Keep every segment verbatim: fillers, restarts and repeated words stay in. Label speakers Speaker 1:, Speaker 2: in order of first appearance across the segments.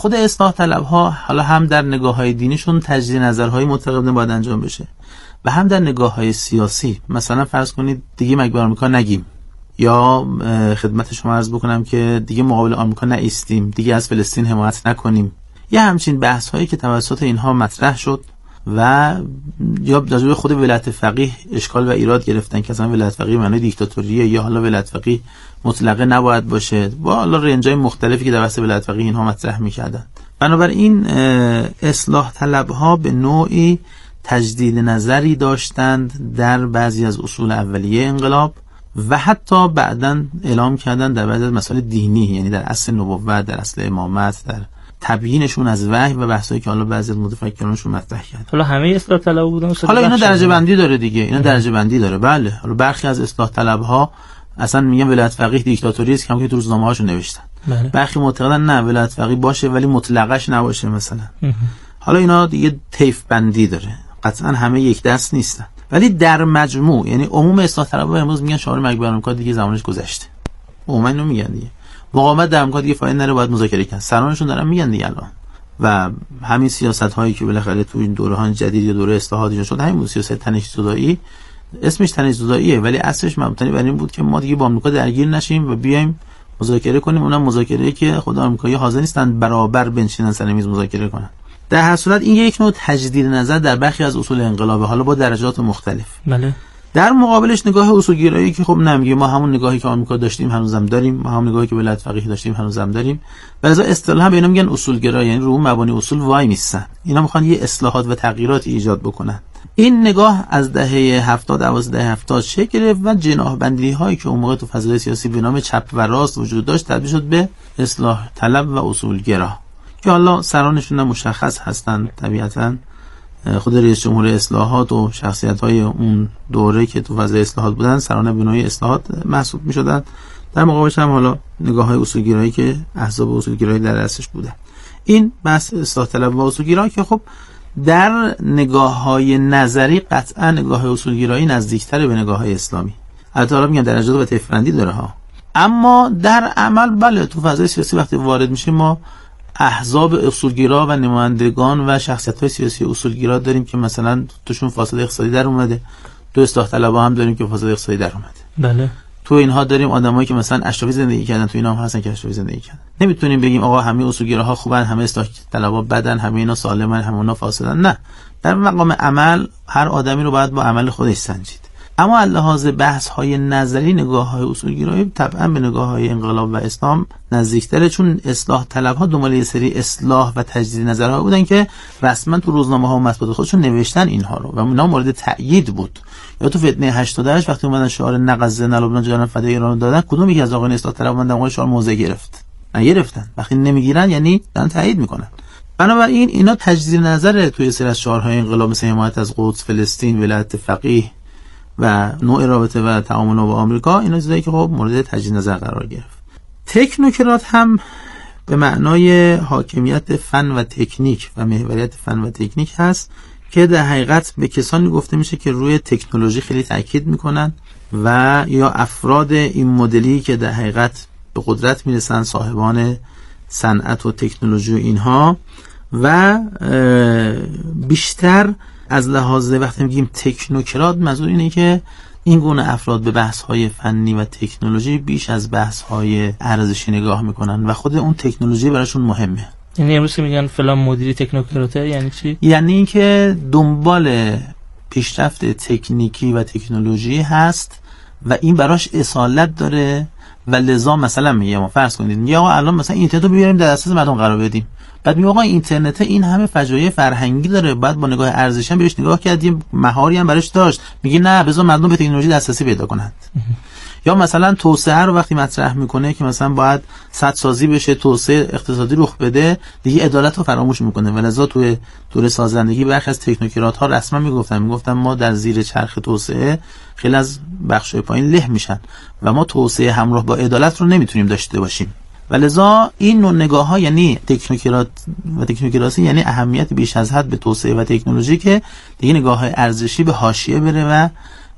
Speaker 1: خود اصلاح طلب ها حالا هم در نگاه های دینیشون تجدید نظرهای متقابل باید انجام بشه و هم در نگاه های سیاسی. مثلا فرض کنید دیگه مگه آمریکا نگیم، یا خدمت شما عرض بکنم که دیگه مقابل آمریکا نایستیم، دیگه از فلسطین حمایت نکنیم. یه همچین بحث هایی که توسط اینها مطرح شد و یا در خود ولایت فقیه اشکال و ایراد گرفتن که اصلا ولایت فقیه معنی دیکتاتوریه یا حالا ولایت فقیه مطلقه نباید باشه، با حالا رنجای مختلفی که در واسه ولایت فقیه اینها مطرح می‌کردن. بنابراین اصلاح طلب ها به نوعی تجدید نظری داشتند در بعضی از اصول اولیه انقلاب و حتی بعداً اعلام کردن در بعضی از مسائل دینی، یعنی در اصل نبوت، در اصل امامت، در تبیینشون از وحی و بحثایی که حالا بعضی از متفکرانشون مطرح کردن.
Speaker 2: حالا همه اصلاح طلب بودن،
Speaker 1: حالا اینا درجه بندی داره دیگه، اینا درجه بندی داره. بله، حالا برخی از اصلاح طلب ها اصلا میگن ولایت فقیه دیکتاتوری است که تو روزنامه هاشون نوشتن. بله. برخی معتقدن نه ولایت فقیه باشه ولی مطلقش نباشه مثلا. حالا اینا دیگه طیف بندی داره، قطعا همه یک دست نیستن، ولی در مجموع یعنی عموم اصلاح طلبها امروز میگن شعار مرگ بر آمریکا دیگه زمانش گذشته. عموما اینو میگن دیگه. مقاومت در آمریکا دیگه فایده نره، باید مذاکره کنن. سرانشون دارن میگن دیگه الان. و همین سیاست هایی که بالاخره تو این دوره‌های جدید یا دوره اصلاحات شد، همین سیاست تنش زدایی، اسمش تنش زداییه ولی اصلش مبتنی بر این بود که ما دیگه با آمریکا درگیر نشیم و بیایم مذاکره کنیم. اونم مذاکره‌ای که خود آمریکایی حاضر نیستن برابر بنشینن سر میز مذاکره کنن. در هر صورت این یک نوع تجدید نظر در برخی از اصول انقلاب، حالا با درجات مختلف. بله. در مقابلش نگاه اصولگرایی که خب نمیگه ما همون نگاهی که آمریکا داشتیم هنوزم داریم، ما همون نگاهی که ولایت فقیه داشتیم هنوزم داریم. لذا اصطلاحا به اینا میگن اصولگرا، یعنی رو مبانی اصول وای میستن. اینا میخوان یه اصلاحات و تغییرات ایجاد بکنن. این نگاه از دهه هفتاد اواسط دهه هفتاد شکل گرفت و جناح بندی هایی که اون موقع تو فضای سیاسی به نام چپ و راست وجود داشت تبدیل شد به اصلاح طلب و اصولگرا که حالا سرانشون مشخص هستن. طبیعتاً خود رئیس جمهور اصلاحات و شخصیت‌های اون دوره که تو فضای اصلاحات بودن سران بنای اصلاحات محسوب می‌شدن. در مقابلش هم حالا نگاه‌های اصولگرایی که احزاب اصولگرایی در اصلش بودن. این بحث اصلاح طلب و اصولگرایی که خب در نگاه‌های نظری قطعا نگاه اصولگرایی نزدیک‌تر به نگاه‌های اسلامی. البته حالا میگن درجات و طیف‌بندی داره ها. اما در عمل بله تو فضای سیاسی وقتی وارد میشیم ما احزاب اصولگرا و نمایندگان و شخصیت‌های سیاسی اصولگرا داریم که مثلا توشون فاصله اقتصادی در اومده. تو اصلاح طلبها هم داریم که فاصله اقتصادی در اومده. بله. تو اینها داریم آدمایی که مثلا اشرافی زندگی کردن، تو اینا هم هستن که اشرافی زندگی کردن. نمیتونیم بگیم آقا همه اصولگراها خوبن، همه اصلاح طلبها بدن، همه اینا سالمن، همه اونا فاسدن. نه. در مقام عمل هر آدمی رو باید با عمل خودش سنجید. اما از لحاظ بحث های نظری نگاه های اصولگرایی طبعا به نگاه های انقلاب و اسلام نزدیکتره، چون اصلاح طلب ها دنبال یه سری اصلاح و تجدید نظرها بودن که رسما تو روزنامه ها و مطبوعات خودشون نوشتن اینها رو و اینا مورد تأیید بود. یا تو فتنه هشتاد و هشت وقتی اومدن شعار نقض نلبنان جان فدای ایران دادن، کدوم یکی از آقایان اصلاح طلب اومدن اون شعار موضع گرفت؟ نگرفتن. وقتی نمیگیرن یعنی دارن تأیید میکنن. بنابراین اینا تجدید نظر توی سری از شعارهای انقلاب مثل حمایت از قدس، فلسطین، ولایت فقیه و نوع رابطه و تعامل با آمریکا، اینا چیزایی که خب مورد تجدید نظر قرار گرفت. تکنوکرات هم به معنای حاکمیت فن و تکنیک و محوریت فن و تکنیک هست که در حقیقت به کسانی گفته میشه که روی تکنولوژی خیلی تاکید میکنن و یا افراد این مدلی که در حقیقت به قدرت میرسن، صاحبان صنعت و تکنولوژی و اینها، و بیشتر از لحاظ وقتی میگیم تکنوکرات منظور اینه که این گونه افراد به بحث‌های فنی و تکنولوژی بیش از بحث‌های ارزشی نگاه میکنن و خود اون تکنولوژی براشون مهمه.
Speaker 2: یعنی امروز میگن فلان مدیری تکنوکراته، یعنی چی؟
Speaker 1: یعنی اینکه دنبال پیشرفت تکنیکی و تکنولوژی هست و این براش اصالت داره و لذا مثلا میگه ما فرض کنید یا الان مثلا اینترنت رو بیاریم در دسترس مردم قرار بدیم، بعد میگه آقا اینترنت این همه فجایع فرهنگی داره، بعد با نگاه ارزشی هم بهش نگاه کردیم، مهاری هم براش داشت، میگه نه بذار مردم به تکنولوژی دسترسی پیدا کنند. یا مثلا توسعه رو وقتی مطرح میکنه که مثلا باید سد سازی بشه، توسعه اقتصادی رخ بده، دیگه عدالت رو فراموش میکنه. ولذا توی دوره سازندگی برخی از تکنوکرات ها رسما میگفتن میگفتن ما در زیر چرخ توسعه خیلی از بخشای پایین له میشن و ما توسعه همراه با عدالت رو نمیتونیم داشته باشیم. ولذا این نوع نگاه ها یعنی تکنوکرات و تکنوکراسی یعنی اهمیت بیش از حد به توسعه و تکنولوژی که دیگه نگاه های ارزشی به حاشیه بره و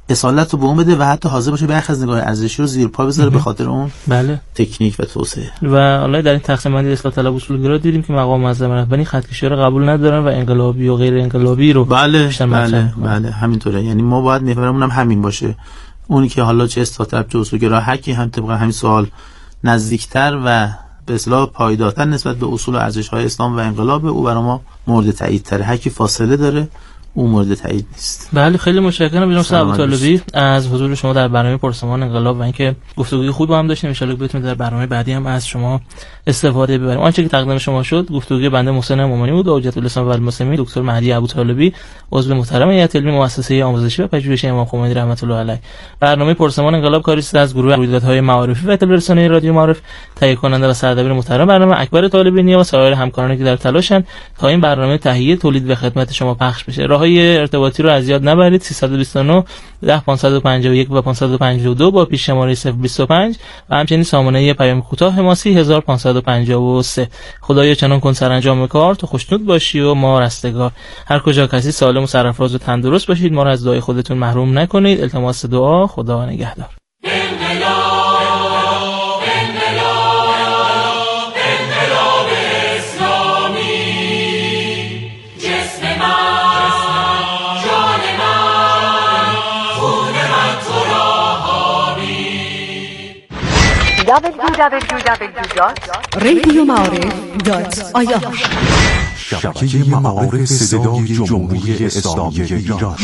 Speaker 1: اصالت رو به اون بده و حتی حاضر باشه برخی از نگاه ارزشی رو زیر پا بذاره به خاطر اون
Speaker 2: بله
Speaker 1: تکنیک و توسعه.
Speaker 2: و حالا در این تقسیم بندی اصلاح طلب اصولگرا دیدیم که مقام معظم رهبری خطکشی رو قبول ندارن و انقلابی و غیر انقلابی رو
Speaker 1: بله بله بله همینطوره. یعنی ما باید محورمون هم همین باشه، اونی که حالا چه اصلاح طلب چه اصولگرا حقی هم طبق همین سوال نزدیکتر و به اصطلاح پایدارتر نسبت به اصول و ارزش‌های اسلام و انقلاب، او برای ما مورد تایید تره. حقی فاصله داره، اون مورد تایید نیست.
Speaker 2: بله خیلی متشکرم جناب ابوطالبی از حضور شما در برنامه پرسمان انقلاب و اینکه گفتگوی خوب با هم داشتیم. ان شاءالله بتونیم در برنامه بعدی هم از شما استفاده ببریم. آنچه که تقدیم شما شد گفتگوی بنده محسن مومنی بود، حجت الاسلام و المسلمین دکتر مهدی ابوطالبی، عضو محترم هیئت علمی مؤسسه آموزشی و پژوهشی امام خمینی رحمت الله علیه. برنامه پرسمان انقلاب کاری است از گروه رویدادهای معارفی و تلویزیونی رادیو معارف. تهیه کننده و سردبیر محترم برنامه اکبر طالبی و سایر همکارانی که در تلاشن تا این برنامه تهیه، تولید و خدمت شما پخش بشه. راههای ارتباطی رو از یاد نبرید. سیصد و بیست و نه ده پانصد و پنجاه و یک و پانصد و پنجاه و دو با پیش شماره صفر بیست و پنج و همچنین سامانه پیام کوتاه حماسی هزار و پانصد و پنجاه و سه. خدایا چنان کن سرانجام کار تو خوشنود باشی و ما رستگار. هر کجا کسی سالم و سرفراز و تندرست باشید. ما را از دعای خودتون محروم نکنید. التماس دعا. خدا نگهدار.
Speaker 3: دبلیو دبلیو دبلیو دات رادیو معارف دات آی آر
Speaker 4: شبکه معارف صدای جمهوری اسلامی ایران.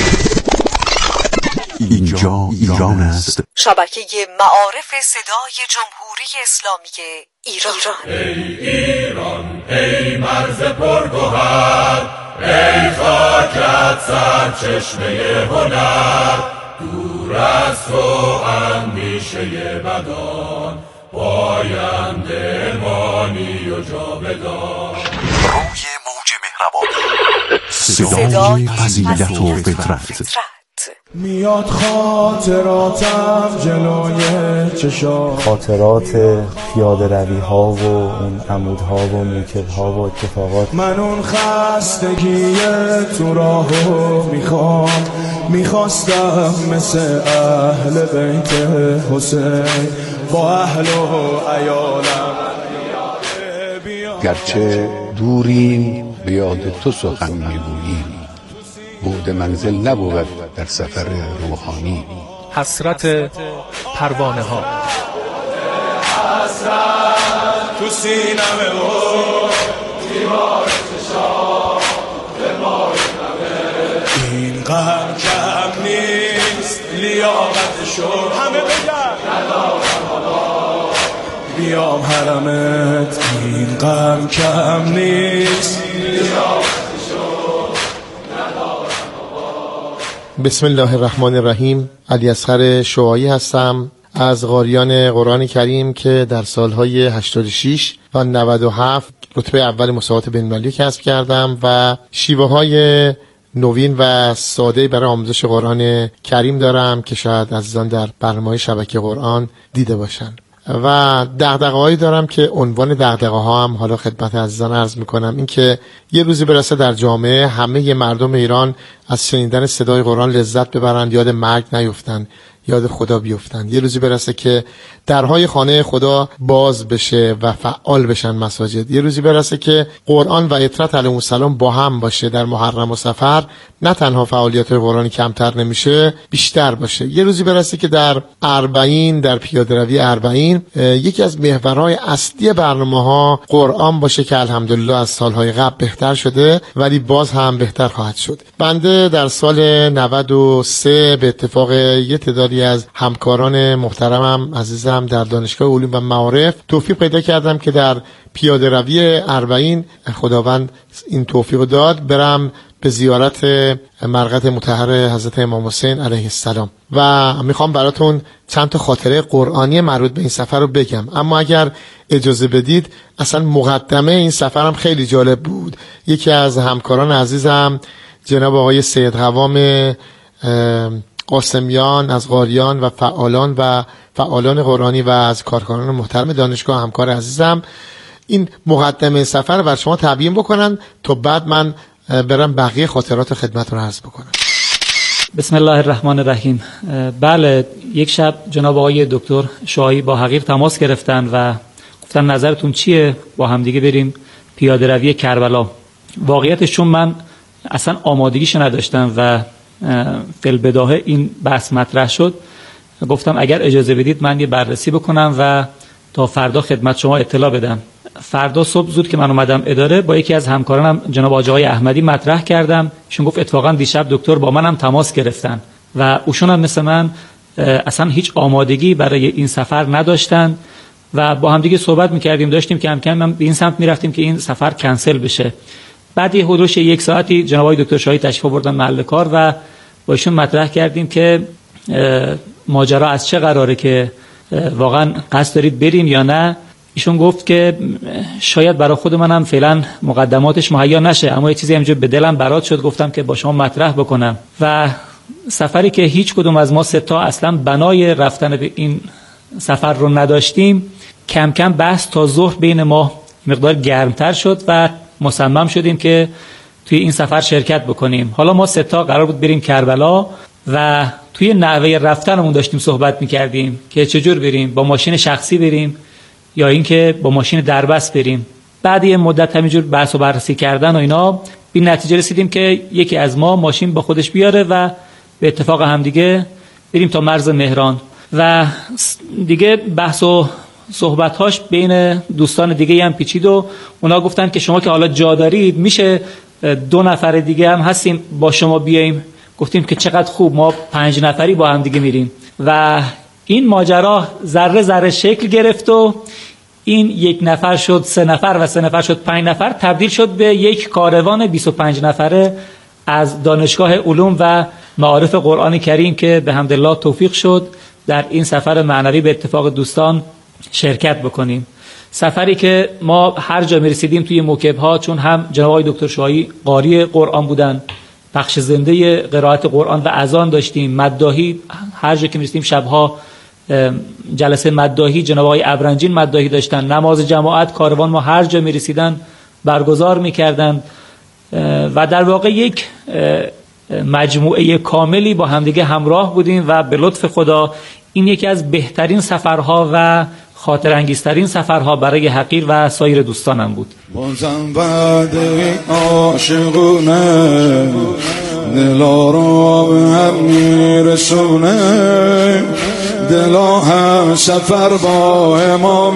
Speaker 4: اینجا ایران است.
Speaker 3: شبکه معارف صدای جمهوری اسلامی ایران.
Speaker 5: ای ایران ای مرز پرگوهر، ای خاکت سرچشمه هنر، دور از تو اندیشه بدان، پاینده مانی و جاودان.
Speaker 4: روی موج مهربانی، صدای فضیلت و فطرت.
Speaker 6: میاد خاطراتم جلوی چشام،
Speaker 7: خاطرات پیاده روی ها و اون عمودها و موکب ها و اتفاقات.
Speaker 6: من اون خستگی تو راهو میخوام، میخواستم مثل اهل بیت حسین با اهل و عیالم.
Speaker 8: گرچه دوریم به یاد تو سخن میگوییم، بعد منزل نبود در سفر روحانی.
Speaker 9: حسرت پروانه ها،
Speaker 6: حسرت تو سینمه و دیوار چشام به ما نمه. این غم کم نیست لیاقتشو همه بگن بیام حرمت. این غم کم نیست لیاقتشو.
Speaker 10: بسم الله الرحمن الرحیم. علی اصغر شعاعی هستم از قاریان قرآن کریم که در سالهای هشتاد و شش و نود و هفت رتبه اول مسابقات بین‌المللی کسب کردم و شیوه های نوین و ساده برای آموزش قرآن کریم دارم که شاید عزیزان در برنامه شبکه قرآن دیده باشن و دغدغه‌هایی دارم که عنوان دغدغه‌ها هم حالا خدمت عزیزان عرض می‌کنم. این که یه روزی برسه در جامعه همه مردم ایران از شنیدن صدای قرآن لذت ببرند، یاد مرگ نیفتن، یاد خدا بیفتن. یه روزی برسه که درهای خانه خدا باز بشه و فعال بشن مساجد. یه روزی برسه که قرآن و اطرت علیهم السلام با هم باشه در محرم و سفر، نه تنها فعالیت قرآنی کمتر نمیشه بیشتر باشه. یه روزی برسه که در اربعین، در پیاده روی اربعین، یکی از محورهای اصلی برنامه‌ها قرآن باشه که الحمدلله از سالهای قبل بهتر شده ولی باز هم بهتر خواهد شد. بنده در سال نود و سه به اتفاق یه تعدادی از همکاران محترمم عزیزم در دانشگاه علوم و معارف توفیق پیدا کردم که در پیاده روی اربعین خداوند این توفیق داد برم به زیارت مرقد مطهر حضرت امام حسین علیه السلام و میخوام براتون چند تا خاطره قرآنی مربوط به این سفر رو بگم. اما اگر اجازه بدید اصلا مقدمه این سفرم خیلی جالب بود. یکی از همکاران عزیزم جناب آقای سید قوام قاسمیان از قاریان و فعالان و فعالان قرآنی و از کارکنان محترم دانشگاه همکار عزیزم این مقدمه سفر رو بر شما تبیین بکنن تا بعد من برم بقیه خاطرات خدمت رو عرض بکنم.
Speaker 11: بسم الله الرحمن الرحیم. بله، یک شب جناب آقای دکتر شاهی با حقیر تماس گرفتن و گفتن نظرتون چیه با همدیگه بریم پیاده روی کربلا. واقعیتش چون من اصلا آمادگیشو نداشتم و فی البداهه این بحث مطرح شد، گفتم اگر اجازه بدید من یه بررسی بکنم و تا فردا خدمت شما اطلاع بدم. فردا صبح زود که من اومدم اداره با یکی از همکارانم جناب آقای احمدی مطرح کردم. ایشون گفت اتفاقا دیشب دکتر با منم تماس گرفتن و اوشون هم مثل من اصلا هیچ آمادگی برای این سفر نداشتن و با هم دیگه صحبت می‌کردیم، داشتیم که کم کم به این سمت می‌رفتیم که این سفر کنسل بشه. بعد یه حدود یک ساعتی جناب آقای دکتر شاهی تشریف آوردن محل کار و با ایشون مطرح کردیم که ماجرا از چه قراره، که واقعا قصد دارید بریم یا نه. ایشون گفت که شاید برای خود منم فعلا مقدماتش مهیا نشه، اما یه چیزی همینجور به دلم برات شد، گفتم که با شما مطرح بکنم. و سفری که هیچ کدوم از ما سه تا اصلا بنای رفتن به این سفر رو نداشتیم، کم کم بحث تا ظهر بین ما مقدار گرمتر شد و مصمم شدیم که توی این سفر شرکت بکنیم. حالا ما سه تا قرار بود بریم کربلا و توی نحوه رفتنمون داشتیم صحبت می‌کردیم که چجور بریم، با ماشین شخصی بریم یا اینکه با ماشین دربست بریم. بعد یه مدت همینجور بحث و بررسی کردن و اینا به نتیجه رسیدیم که یکی از ما ماشین با خودش بیاره و به اتفاق همدیگه بریم تا مرز مهران. و دیگه بحث و صحبت‌هاش بین دوستان دیگه هم پیچید و اونا گفتن که شما که حالا جا دارید میشه دو نفر دیگه هم هستیم با شما بیاییم. گفتیم که چقدر خوب، ما پنج نفری با هم دیگه میریم. و این ماجرا ذره ذره شکل گرفت و این یک نفر شد سه نفر و سه نفر شد پنج نفر، تبدیل شد به یک کاروان بیست و پنج نفره از دانشگاه علوم و معارف قرآن کریم که به حمدالله توفیق شد در این سفر معنوی به اتفاق دوستان شرکت بکنیم. سفری که ما هر جا میرسیدیم توی موکب‌ها، چون هم جناب آقای دکتر شاهی قاری قرآن بودن، پخش زنده قرائت قرآن و اذان داشتیم، مداحی هر جا که میرسیدیم شبها جلسه مداحی، جناب آقای ابرنجین مداحی داشتن، نماز جماعت کاروان ما هر جا میرسیدن برگزار میکردن و در واقع یک مجموعه کاملی با همدیگه همراه بودیم و به لطف خدا این یکی از بهترین سفرها و خاطر انگیزترین سفرها برای حقیر و سایر دوستانم بود.
Speaker 6: بازم بعد عاشقونه دلا را به هم میرسونه، دلا هم سفر با امام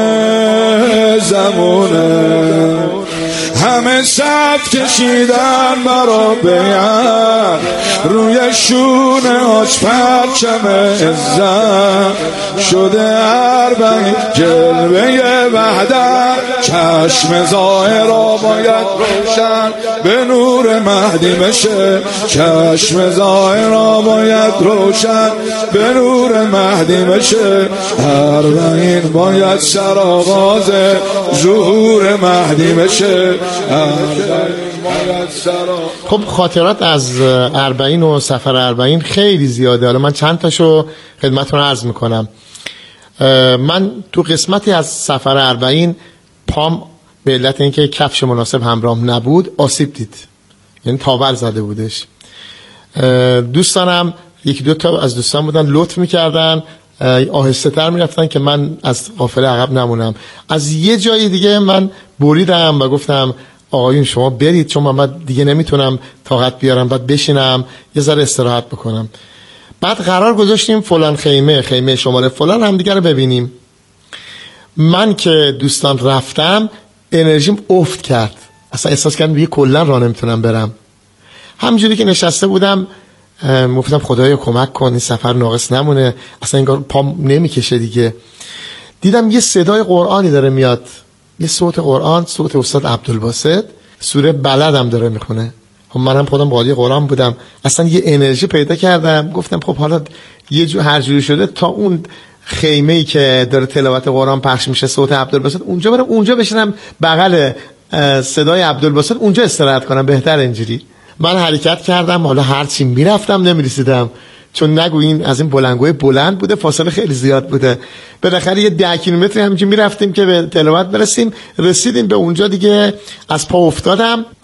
Speaker 6: زمونه، همه صف کشیدن برا بیان، روی شونه هاش پرچم عزت شده اربعین جلوه وحدت، چشم ظاهرا باید روشن به نور مهدی بشه، چشم ظاهرا باید روشن به نور مهدی بشه، اربعین باید سرآغاز ظهور مهدی بشه.
Speaker 10: خب خاطرات از اربعین و سفر اربعین خیلی زیاده، حالا من چند تاشو خدمتتون عرض میکنم. من تو قسمتی از سفر اربعین پام به علت اینکه کفش مناسب همراهم نبود آسیب دید، یعنی تاور زده بودش. دوستانم یکی دو تا از دوستان بودن لطف میکردن آهسته تر میرفتن که من از قافله عقب نمونم. از یه جای دیگه من بریدم و گفتم آقایون شما برید، چون من دیگه نمیتونم طاقت بیارم، بعد بشینم یه ذره استراحت بکنم. بعد قرار گذاشتیم فلان خیمه خیمه شماره فلان هم دیگه رو ببینیم. من که دوستان رفتم انرژیم افت کرد، اصلا احساس کردم دیگه کلا راه نمیتونم برم. همینجوری که نشسته بودم گفتم خدایا کمک کن این سفر ناقص نمونه، اصلا انگار پام نمیکشه دیگه. دیدم یه صدای قرآنی داره میاد، یه صوت قرآن، صوت استاد عبدالباسط، سوره بلد هم داره میخونه. خب منم خودم قاری قرآن بودم، اصلا یه انرژی پیدا کردم. گفتم خب حالا یه جو هر جوری شده تا اون خیمه‌ای که داره تلاوت قرآن پخش میشه صوت عبدالباسط اونجا برم، اونجا بشینم بغل صدای عبدالباسط، اونجا استراحت کنم، بهتر اینجوری. من حرکت کردم، حالا هرچی میرفتم نمیرسیدم، چون نگوین از این بلندگوی بلند بوده، فاصله خیلی زیاد بوده. بالاخره یه ده کیلومتر همینجوری میرفتیم که به تلاوت برسیم. رسیدیم به اونجا دیگه از پا افتادم. بعد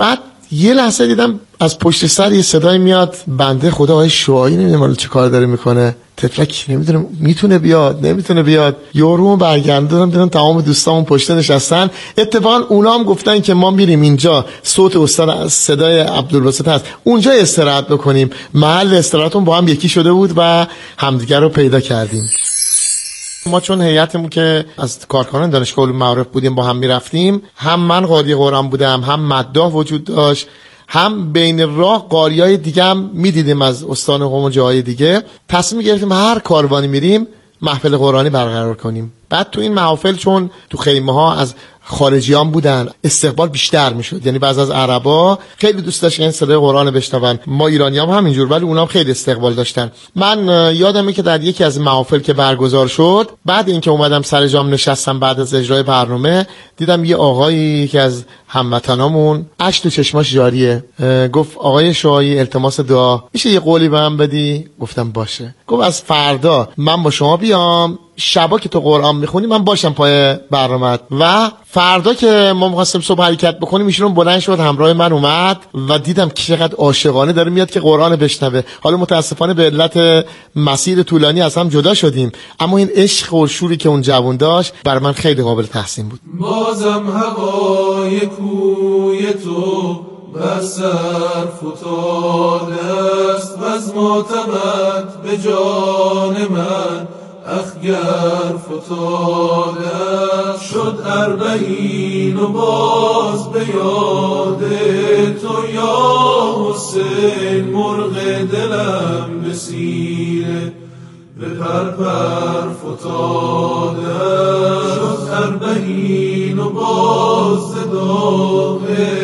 Speaker 10: یه لحظه دیدم از پشت سر یه صدای میاد، بنده خدا آقای شعایی نمیدونم چه کار داره میکنه، تفلک نمیدونم میتونه بیاد نمیتونه بیاد. یورو برگردوندم دیدم تمام دوستامون پشت نشستن. اتفاقا اونا هم گفتن که ما میریم اینجا، صوت استاد صدای عبدالباسط هست، اونجا استراحت بکنیم. محل استراحتمون با هم یکی شده بود و همدیگر رو پیدا کردیم. ما چون هیئتمون که از کارکنان دانشگاه علوم معارف بودیم با هم میرفتیم، هم من قاری قرآن بودم، هم مداح وجود داشت، هم بین راه قاریای دیگه هم میدیدیم از استان قم و جاهای دیگه. تصمیم گرفتیم هر کاروانی میریم محفل قرآنی برقرار کنیم. بعد تو این محافل چون تو خیمه ها از خارجیان بودن استقبال بیشتر میشد، یعنی بعض از عربا خیلی دوست داشتن این صدای قرآن بشنون، ما ایرانیام هم همینجور، ولی اونام خیلی استقبال داشتن. من یادمه که در یکی از محافل که برگزار شد، بعد اینکه اومدم سر جام نشستم بعد از اجرای برنامه، دیدم یه آقایی که از هموطنامون اشک تو چشماش جاریه، گفت آقای شعایی التماس دعا میشه یه قولی به من بدی؟ گفتم باشه. گفت از فردا من با شما بیام، شبا که تو قرآن میخونی من باشم پای برنامه، و فردا که ما می‌خواستیم صبح حرکت بکنیم ایشون بلند شد همراه من اومد و دیدم که چقدر عاشقانه داره میاد که قرآن بشنوه. حالا متاسفانه به علت مسیر طولانی از هم جدا شدیم، اما این عشق و شوری که اون جوان داشت بر من خیلی قابل تحسین بود.
Speaker 5: بازم هوای کوی تو بر سر فتاده است و از ماتمت به جان من اخگر فتاده شد اربعین و باز به یاد تو یا حسین مرغ دلم به سینه به پرپر فتاده شد اربعین و باز داغ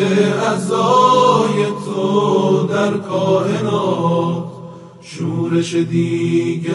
Speaker 5: عزای تو در کائنات شورش دیگر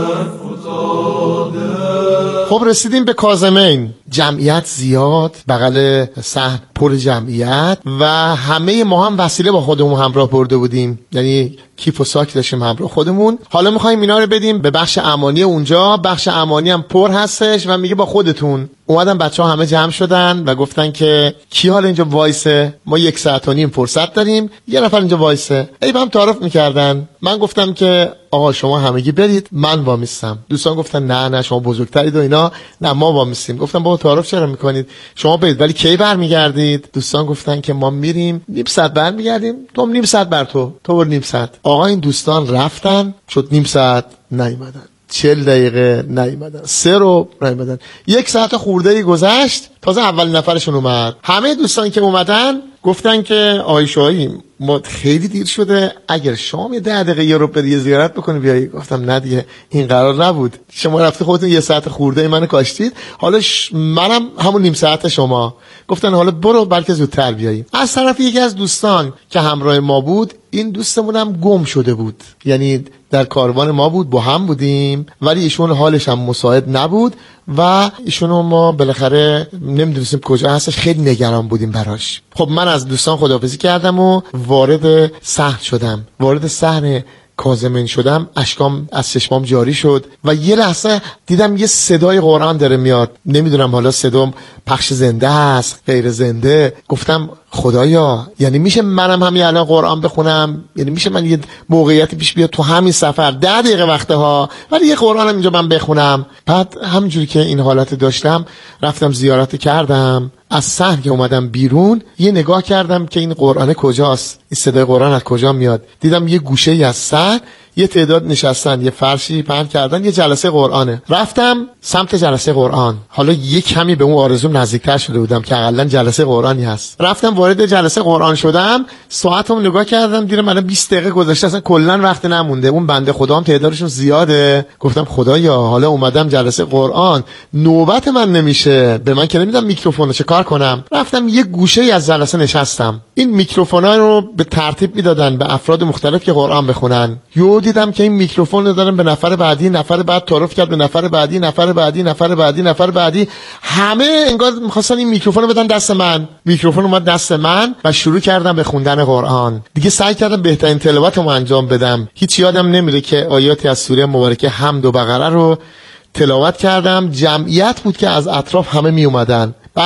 Speaker 5: فتاده.
Speaker 10: خب رسیدیم به کاظمین. جمعیت زیاد، بغل صحن پر جمعیت و همه ما هم وسیله با خودمون همراه برده بودیم، یعنی کیف و ساک داشتیم همراه خودمون. حالا میخوایم اینا رو بدیم به بخش امانی اونجا. بخش امانی هم پر هستش و میگه با خودتون. اومدن بچه ها همه جمع شدن و گفتن که کی حالا اینجا وایسه، ما یک ساعت و نیم فرصت داریم، یه نفر اینجا وایسه. ای با هم تعارف میکردن. من گفتم که آقا شما همگی برید، من وامیستم. دوستان گفتن نه نه شما بزرگترید و اینا، نه ما وامیستیم. گفتم بابا تعارف چرا میکنید، شما برید ولی کی برمیگردید؟ دوستان گفتن که ما میریم نیم ساعت برمیگردیم، تو نیم ساعت بر تو تو بر نیم ساعت. آقا این دوستان رفتن، شد نیم ساعت نیومدن، چهل دقیقه نیومدن، سه رو نیومدن، یک ساعت خورده ای گذشت تازه اول نفرشون اومد. همه دوستان که اومدن گفتن که آقای شعایی ما خیلی دیر شده، اگر شما یه ده دقیقه یه رو بری زیارت بکنی بیایی. گفتم نه دیگه این قرار نبود، شما رفتی خودتون یه ساعت خورده ای منو کاشتید، حالا ش... منم همون نیم ساعت شما. گفتن حالا برو بلکه زودتر بیایی. از طرف یکی از دوستان که همراه ما بود، این دوستمون هم گم شده بود، یعنی در کاروان ما بود، با هم بودیم ولی ایشون حالش هم مساعد نبود و ایشونو ما بالاخره نمیدونستیم کجا هستش، خیلی نگران بودیم براش. خب من از دوستان خداحافظی کردم و وارد صحن شدم. وارد صحن کاظمین شدم، اشکام از چشمام جاری شد و یه لحظه دیدم یه صدای قرآن داره میاد. نمیدونم حالا صدام پخش زنده است غیر زنده. گفتم خدایا یعنی میشه منم همین الان قرآن بخونم؟ یعنی میشه من یه موقعیتی پیش بیاد تو همین سفر ده دقیقه وقته ها ولی یه قرآنم اینجا من بخونم؟ بعد همینجوری که این حالت داشتم رفتم زیارت کردم. از صحن که اومدم بیرون یه نگاه کردم که این قرآن کجاست، این صدای قرآن از کجا میاد. دیدم یه گوشه ای از صحن یه تعداد نشستن، یه فرشی پهن کردن، یه جلسه قرآنه. رفتم سمت جلسه قرآن. حالا یه کمی به اون آرزوم نزدیکتر شده بودم که حداقل جلسه قرآنی هست. رفتم وارد جلسه قرآن شدم، ساعتم نگاه کردم دیدم الان بیست دقیقه گذشته، اصلا کلا وقت نمونده. اون بنده خدا هم تعدادشون زیاده. گفتم خدایا حالا اومدم جلسه قرآن، نوبت من نمیشه، به من که نمیدم میکروفون چه کار کنم. رفتم یه گوشه ای از جلسه نشستم. این میکروفونا رو به ترتیب میدادن به افراد مختلف که قرآن بخونن. یو دیدم که این میکروفون رو دارن به نفر بعدی، نفر بعد تعارف کرد به نفر بعدی، نفر بعدی، نفر بعدی، نفر بعدی. همه انگار می‌خواستن این میکروفون رو بدن دست من. میکروفون اومد دست من و شروع کردم به خوندن قرآن. دیگه سعی کردم بهترین تلاوتمو انجام بدم. هیچ یادم نمیره که آیاتی از سوره مبارکه حمد و بقره رو تلاوت کردم. جمعیت بود که از اطراف همه می اومدن. بعد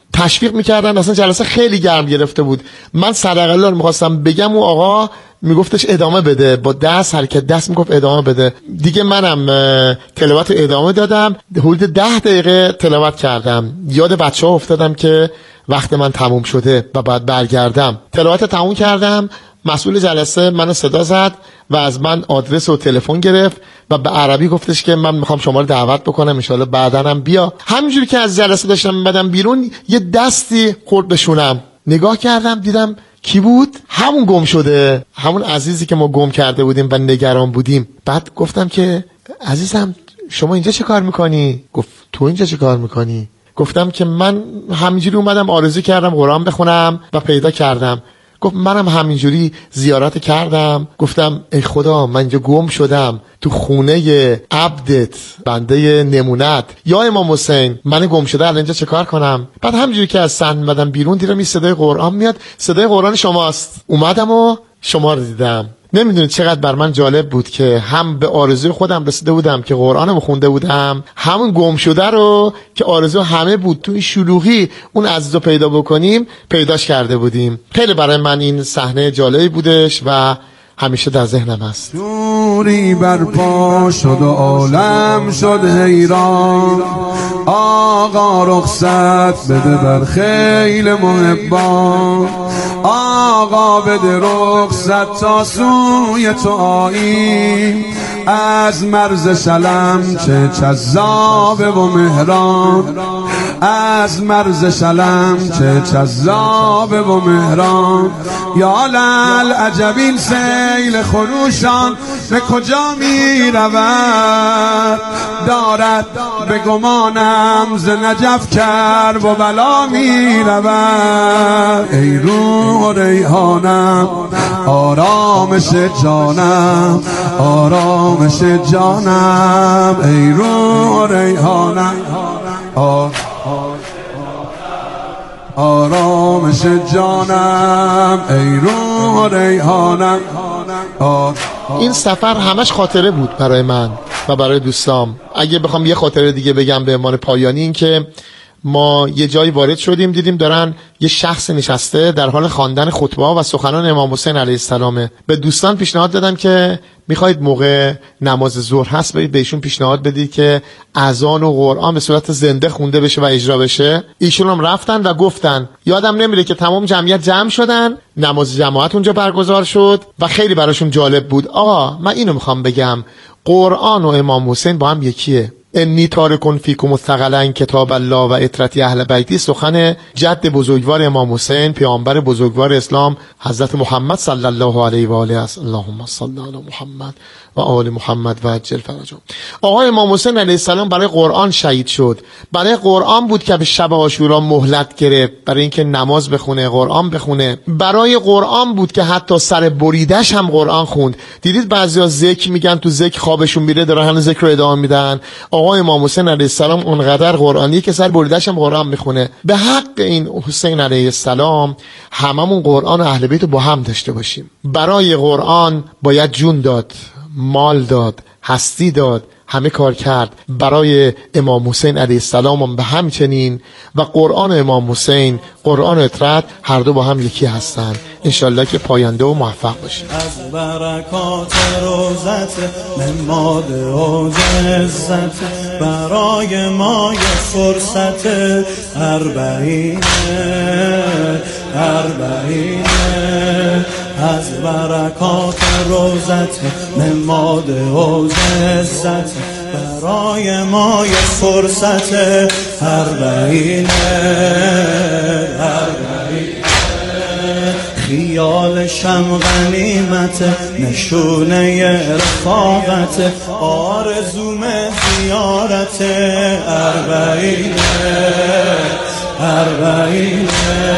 Speaker 10: تشویق میکردن. اصلا جلسه خیلی گرم گرفته بود. من صدقالله میخواستم بگم و آقا میگفتش ادامه بده، با دست حرکت دست میگفت ادامه بده. دیگه منم تلاوت ادامه دادم، حدود ده دقیقه تلاوت کردم. یاد بچه ها افتادم که وقت من تموم شده و بعد برگردم. تلاوت تموم کردم، مسئول جلسه منو صدا زد و از من آدرس و تلفن گرفت و به عربی گفتش که من میخوام شما رو دعوت بکنم ان شاءالله بعداًم بیا. همینجوری که از جلسه داشتم میمدم بیرون یه دستی خورد بشونم، نگاه کردم دیدم کی بود؟ همون گم شده، همون عزیزی که ما گم کرده بودیم و نگران بودیم. بعد گفتم که عزیزم شما اینجا چه کار میکنی؟ گفت تو اینجا چه کار میکنی؟ گفتم که من همینجوری اومدم آرزو کردم قرآن بخونم و پیدا کردم. گفت منم همینجوری زیارت کردم. گفتم ای خدا من اینجا گم شدم تو خونه عبدت، بنده نمونت یا امام حسین، من گم شده الان اینجا چه کار کنم؟ بعد همینجوری که از صحن اومدم بیرون دیدم این صدای قرآن میاد، صدای قرآن شماست. اومدم و شما رو دیدم. نمیدونید چقدر بر من جالب بود که هم به آرزوی خودم رسیده بودم که قرآنم خونده بودم، همون گم شده رو که آرزو همه بود تو این شلوغی اون عزیزو پیدا بکنیم پیداش کرده بودیم. خیلی برای من این صحنه جالبی بودش و همیشه در ذهنم هست.
Speaker 5: نوری برپا شد و عالم شد حیران، آقا رخصت بده بر خیل محبان، آقا بده رخصت تا سوی تو آییم، از مرز شلم چه جذاب و مهران، از مرز شلم چه جذاب و مهران. یا لل عجبین سیل خروشان به کجا می رود، دارد به گمانم ز نجف کرب و بلا می رود. ای روح و ریحانم آرامش جانم، آرامش جانم، ای روح و ریحانم آرامش جانم، ای روح و ریحانم.
Speaker 10: این سفر همش خاطره بود برای من و برای دوستام. اگه بخوام یه خاطره دیگه بگم به عنوان پایانی، این که ما یه جایی وارد شدیم دیدیم دارن یه شخص نشسته در حال خواندن خطبه و سخنان امام حسین علیه السلام. به دوستان پیشنهاد دادم که میخواید موقع نماز ظهر هست برید بهشون پیشنهاد بدید که اذان و قرآن به صورت زنده خونده بشه و اجرا بشه. ایشون هم رفتن و گفتن. یادم نمیره که تمام جمعیت جمع شدن، نماز جماعت اونجا برگزار شد و خیلی براشون جالب بود. آقا من اینو میخوام بگم، قرآن و امام حسین با هم یکیه. انی تارکون فیکم الثقلین کتاب الله و اطرتی اهل بیتی، سخن جد بزرگوار امام حسین پیامبر بزرگوار اسلام حضرت محمد صلی الله علیه و آله است. اللهم صل علی محمد و آل محمد و عجل فرجهم. آقای امام حسین علیه السلام برای قرآن شهید شد. برای قرآن بود که به شب عاشورا مهلت گرفت برای اینکه نماز بخونه، قرآن بخونه. برای قرآن بود که حتی سر بریدش هم قرآن خوند. دیدید بعضیا ذکر میگن تو ذکر خوابشون میره دارن همون ذکر رو ادامه میدن. آقای امام حسین علیه السلام اونقدر قرآنی که سر بریدش هم قرآن میخونه. به حق این حسین علیه السلام هممون قرآن و اهل بیت رو با هم داشته باشیم. برای قرآن باید جون داد، مال داد، هستی داد، همه کار کرد. برای امام حسین علیه السلام هم به همچنین. و قرآن امام حسین، قرآن اطرت، هر دو با هم یکی هستن. انشالله که پاینده و موفق باشیم.
Speaker 12: از برکات روزت نماد و عزت برای ما یک فرصت اربعینه اربعینه. از برکات روزت نماد و عزت برای ما یک فرصت اربعینه اربعینه. خیال شم غنیمت نشونه رفاقت آرزوم زیارت اربعینه اربعینه.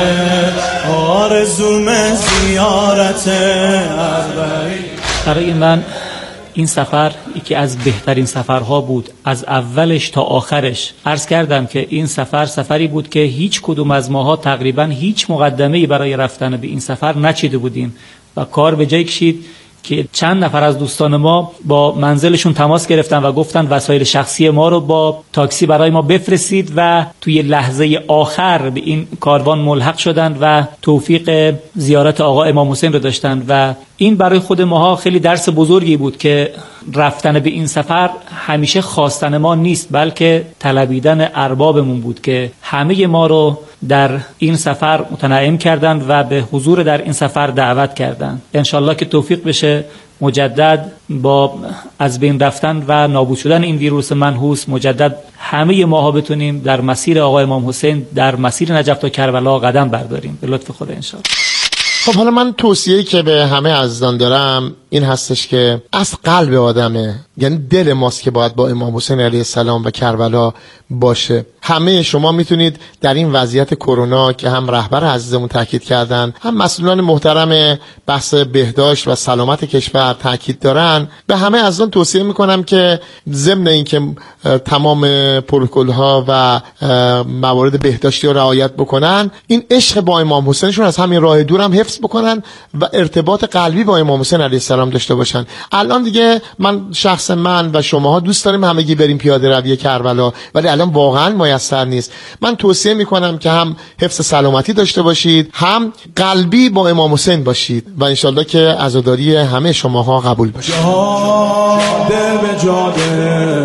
Speaker 12: آرزوم زیارت اربعینه.
Speaker 11: برای من این سفر یکی از بهترین سفرها بود، از اولش تا آخرش. عرض کردم که این سفر سفری بود که هیچ کدوم از ماها تقریبا هیچ مقدمه‌ای برای رفتن به این سفر نچیده بودیم و کار به جای کشید که چند نفر از دوستان ما با منزلشون تماس گرفتن و گفتن وسایل شخصی ما رو با تاکسی برای ما بفرستید و توی لحظه آخر به این کاروان ملحق شدند و توفیق زیارت آقا امام حسین رو داشتند و این برای خود ماها خیلی درس بزرگی بود که رفتن به این سفر همیشه خواستن ما نیست، بلکه طلبیدن اربابمون بود که همه ما رو در این سفر متنعم کردند و به حضور در این سفر دعوت کردند. انشالله که توفیق بشه مجدد با از بین رفتن و نابود شدن این ویروس منحوس مجدد همه ماها بتونیم در مسیر آقا امام حسین در مسیر نجف تا کربلا قدم برداریم به لطف خدا انشالله.
Speaker 10: خب حالا من توصیه‌ای که به همه عزیزان دارم این هستش که از قلب آدمه، یعنی دل ماست که باید با امام حسین علیه السلام و کربلا باشه. همه شما میتونید در این وضعیت کرونا که هم رهبر عزیزمون تاکید کردن، هم مسئولان محترم بحث بهداشت و سلامت کشور تاکید دارن، به همه عزیزان توصیه میکنم که ضمن اینکه تمام پروتکل‌ها و موارد بهداشتی رو رعایت بکنن، این عشق با امام حسینشون از همین راه دور هم حفظ بکنن و ارتباط قلبی با امام حسین علیه السلام داشته باشن. الان دیگه من شخص من و شماها دوست داریم همگی بریم پیاده روی کربلا، ولی الان واقعا میسر نیست. من توصیه میکنم که هم حفظ سلامتی داشته باشید، هم قلبی با امام حسین باشید و انشالله که عزاداری همه شماها قبول بشه.
Speaker 12: جاده به جاده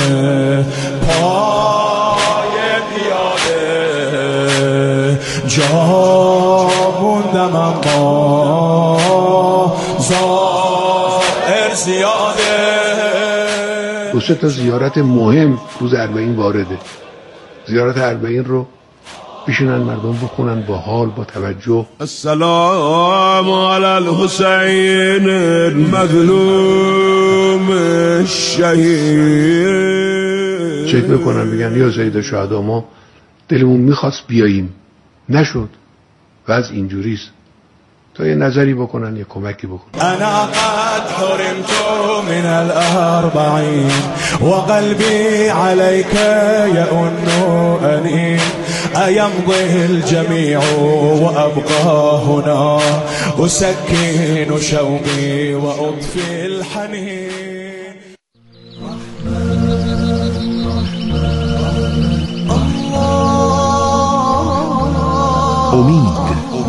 Speaker 12: پای پیاده جا موندم اما زائر زیاده.
Speaker 8: دو سه تا زیارت مهم روز اربعین وارده. زیارت اربعین رو بشینن مردم بخونن با حال با توجه.
Speaker 5: السلام علی الحسین المظلوم الشهید.
Speaker 8: چک بکنن بگن یا سید الشهدا ما دلمون میخواست بیاییم نشد و از اینجوریست، تا یه نظری بکنن یه کمکی بکنن.
Speaker 12: انا قد حرمت من الاربعین و قلبی علیک یئن انین ایمضی الجمیع و ابقا هنا اسکین شوقی و اطفی الحنین.
Speaker 4: امید،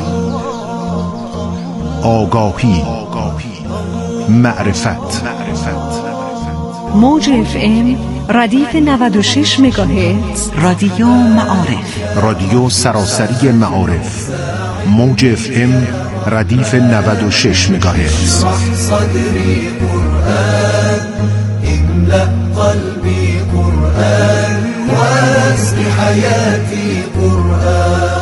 Speaker 4: آگاهی، معرفت.
Speaker 3: موج اف ام ردیف نود و شش مگاهرتز رادیو معارف،
Speaker 4: رادیو سراسری معارف. موج اف ام ردیف نود و شش مگاهرتز.
Speaker 12: صدری قرآن املأ قلبی قرآن واسقی حیاتی قرآن.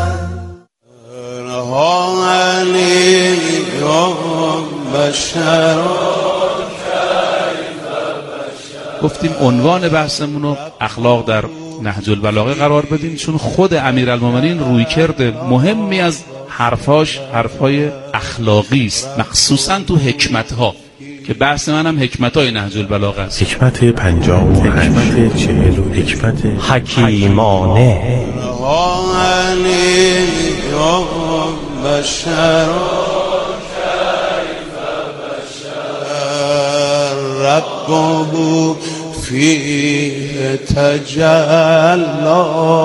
Speaker 13: گفتیم عنوان بحثمون رو اخلاق در نهج البلاغه قرار بدیم، چون خود امیرالمومنین رویکرد مهمی از حرفاش حرفای اخلاقی است، مخصوصا تو حکمت‌ها که بحث منم حکمت‌های نهج البلاغه است.
Speaker 14: حکمت پنجاه و حکمت چهل و حکمت حکیمانه.
Speaker 12: ربه فيه تجلى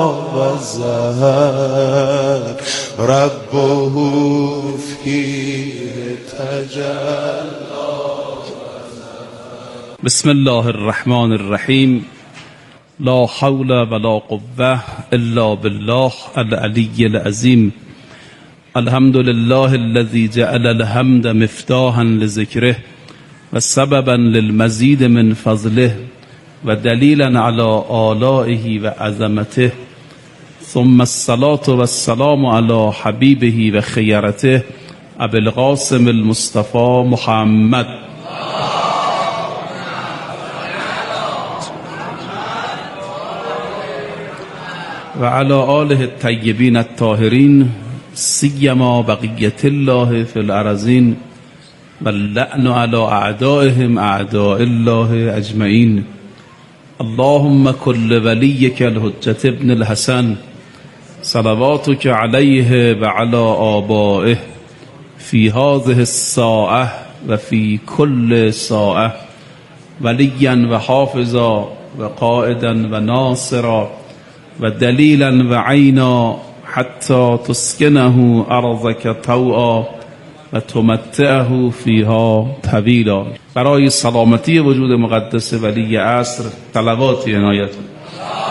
Speaker 12: وزهر ربه فيه تجلى.
Speaker 13: بسم الله الرحمن الرحیم. لا حول ولا قوة الا بالله العلی العظیم. الحمد لله الذي جعل الحمد مفتاحا لذکره و سببا للمزید من فضله و دلیلا علی آلائه و عظمته. ثم الصلاة والسلام علی حبیبه و خیرته ابی القاسم المصطفى محمد. و علی آله الطیبین الطاهرین سیما بقیت الله فی الارضین و اللعن علی اعدائهم اعداء الله اجمعین. اللهم كل ولیک الحجة ابن الحسن صلواتك علیه و علی آبائه فی هذه الساعة و فی کل ساعه ولیا و حافظا و قائدا و ناصرا و دلیلا و عینا حتی تسکنه ارضک طوعا و تمتعه فیها طویلا. برای سلامتی وجود مقدس ولی عصر صلواتی عنایت